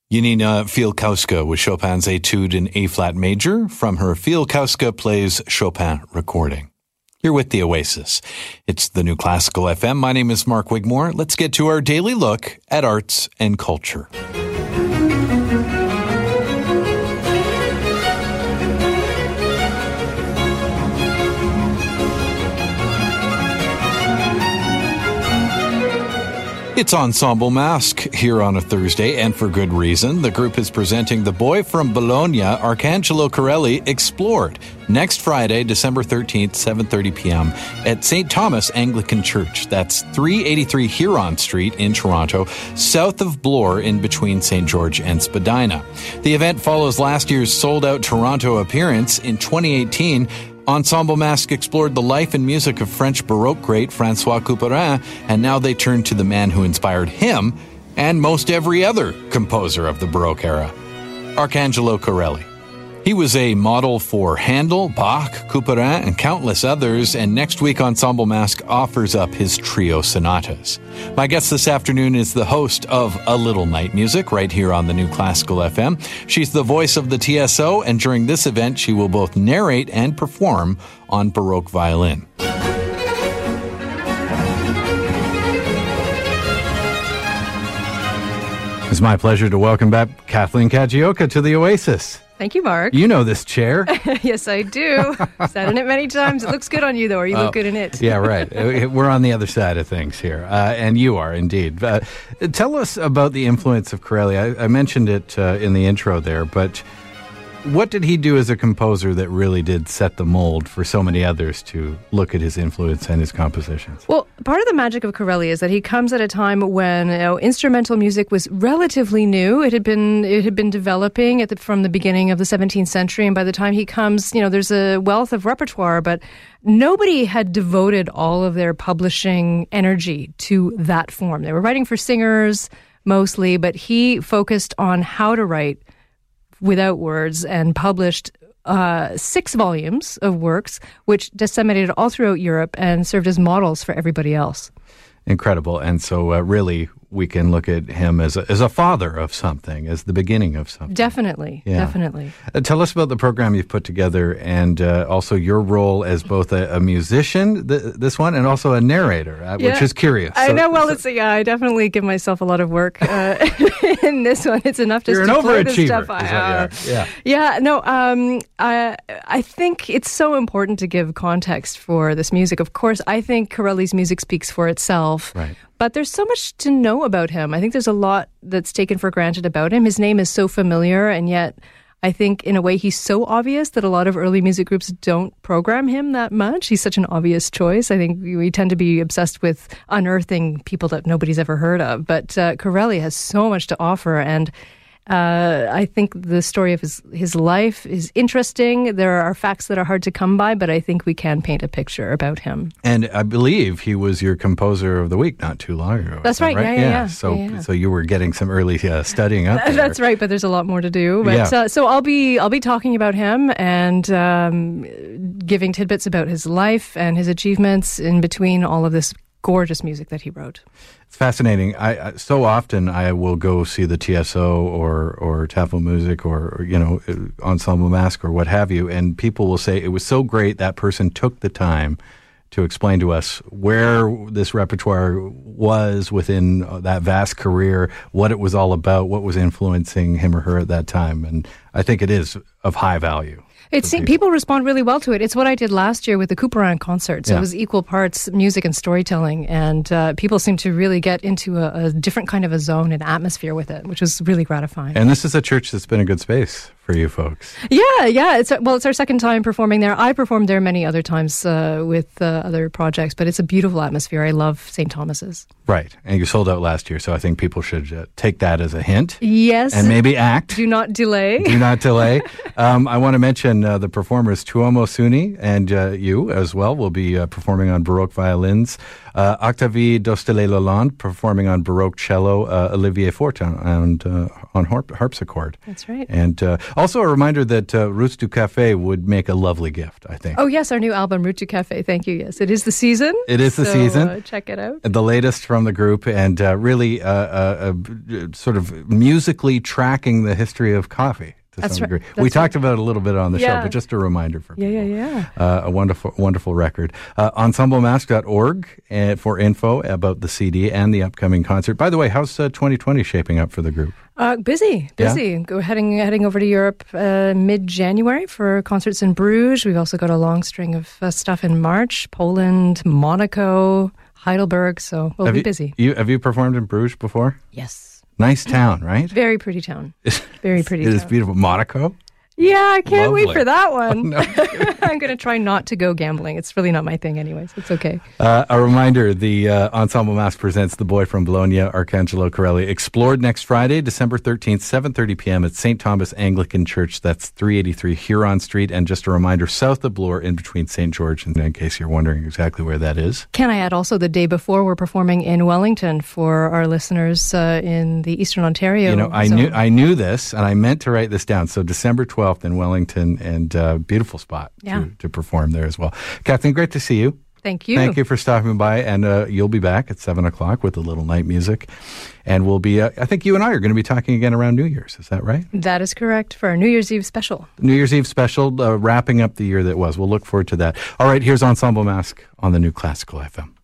Janina Fielkowska with Chopin's Etude in A-flat major from her Fielkowska Plays Chopin recording. You're with the Oasis. It's the New Classical FM. My name is Mark Wigmore. Let's get to our daily look at arts and culture. It's Ensemble Masque here on a Thursday, and for good reason. The group is presenting The Boy from Bologna, Arcangelo Corelli, Explored, next Friday, December 13th, 7:30 p.m. at St. Thomas Anglican Church. That's 383 Huron Street in Toronto, south of Bloor in between St. George and Spadina. The event follows last year's sold-out Toronto appearance in 2018. Ensemble Masque explored the life and music of French Baroque great François Couperin, and now they turn to the man who inspired him and most every other composer of the Baroque era, Arcangelo Corelli. He was a model for Handel, Bach, Couperin, and countless others, and next week Ensemble Masque offers up his trio sonatas. My guest this afternoon is the host of A Little Night Music right here on the New Classical FM. She's the voice of the TSO, and during this event she will both narrate and perform on Baroque violin. It's my pleasure to welcome back Kathleen Kajioka to the Oasis. Thank you, Mark. You know this chair. Yes, I do. Sat in it many times. It looks good on you, though, or you look good in it. Yeah, right. We're on the other side of things here, and you are indeed. Tell us about the influence of Corelli. I mentioned it in the intro there, but what did he do as a composer that really did set the mold for so many others to look at his influence and his compositions? Well, part of the magic of Corelli is that he comes at a time when instrumental music was relatively new. It had been developing from the beginning of the 17th century, and by the time he comes, there's a wealth of repertoire, but nobody had devoted all of their publishing energy to that form. They were writing for singers mostly, but he focused on how to write without words and published 6 volumes of works, which disseminated all throughout Europe and served as models for everybody else. Incredible. And so really we can look at him as a father of something, as the beginning of something. Definitely. Tell us about the program you've put together and also your role as both a musician, this one, and also a narrator, which is curious. I know. Well, I definitely give myself a lot of work in this one. It's enough just to play the stuff. I think it's so important to give context for this music. Of course, I think Corelli's music speaks for itself. Right. But there's so much to know about him. I think there's a lot that's taken for granted about him. His name is so familiar, and yet I think in a way he's so obvious that a lot of early music groups don't program him that much. He's such an obvious choice. I think we tend to be obsessed with unearthing people that nobody's ever heard of. But Corelli has so much to offer, and I think the story of his life is interesting. There are facts that are hard to come by, but I think we can paint a picture about him. And I believe he was your composer of the week not too long ago. That's right. Yeah. So you were getting some early studying up there. That's right, but there's a lot more to do. But so I'll be talking about him and giving tidbits about his life and his achievements in between all of this gorgeous music that he wrote. It's fascinating. I so often I will go see the TSO or Tafelmusik or Ensemble Masque or what have you, and people will say it was so great that person took the time to explain to us where this repertoire was within that vast career, what it was all about, what was influencing him or her at that time, and I think it is of high value. People respond really well to it. It's what I did last year with the Couperin concert. So it was equal parts music and storytelling, and people seem to really get into a different kind of a zone and atmosphere with it, which was really gratifying. And this is a church that's been a good space for you folks. Yeah. It's our second time performing there. I performed there many other times with other projects, but it's a beautiful atmosphere. I love St. Thomas's. Right. And you sold out last year, so I think people should take that as a hint. Yes. And maybe act. Do not delay. I want to mention the performers Tuomo Suni and you as well will be performing on Baroque violins Octavie Dostelé-Lalande performing on Baroque cello, Olivier Fortin and on harpsichord. That's right. And also a reminder that Roots du Café would make a lovely gift, I think. Oh, yes, our new album, Route du Café. Thank you. Yes, it is the season. It is the season. Check it out. The latest from the group, and really sort of musically tracking the history of coffee. That's right. We talked about it a little bit on the show, but just a reminder for people. Yeah. A wonderful record. EnsembleMask.org for info about the CD and the upcoming concert. By the way, how's 2020 shaping up for the group? Busy. Yeah? Heading over to Europe mid-January for concerts in Bruges. We've also got a long string of stuff in March. Poland, Monaco, Heidelberg. So we'll be busy. Have you performed in Bruges before? Yes. Nice town, right? Very pretty town. Very pretty town. It is beautiful. Monaco? Yeah, I can't Lovely. wait for that one. No. I'm going to try not to go gambling. It's really not my thing anyways. It's okay. A reminder, the Ensemble Mask presents The Boy from Bologna, Arcangelo Corelli, explored next Friday, December 13th, 7:30 p.m. at St. Thomas Anglican Church. That's 383 Huron Street. And just a reminder, south of Bloor, in between St. George, and in case you're wondering exactly where that is. Can I add also the day before we're performing in Wellington for our listeners in the Eastern Ontario zone. I knew this, and I meant to write this down. So December 12th in Wellington, and beautiful spot to perform there as well. Kathleen, great to see you. Thank you. Thank you for stopping by, and you'll be back at 7 o'clock with a little night music. And we'll be, I think you and I are going to be talking again around New Year's. Is that right? That is correct, for our New Year's Eve special. New Year's Eve special, wrapping up the year that was. We'll look forward to that. All right, here's Ensemble Mask on the New Classical FM.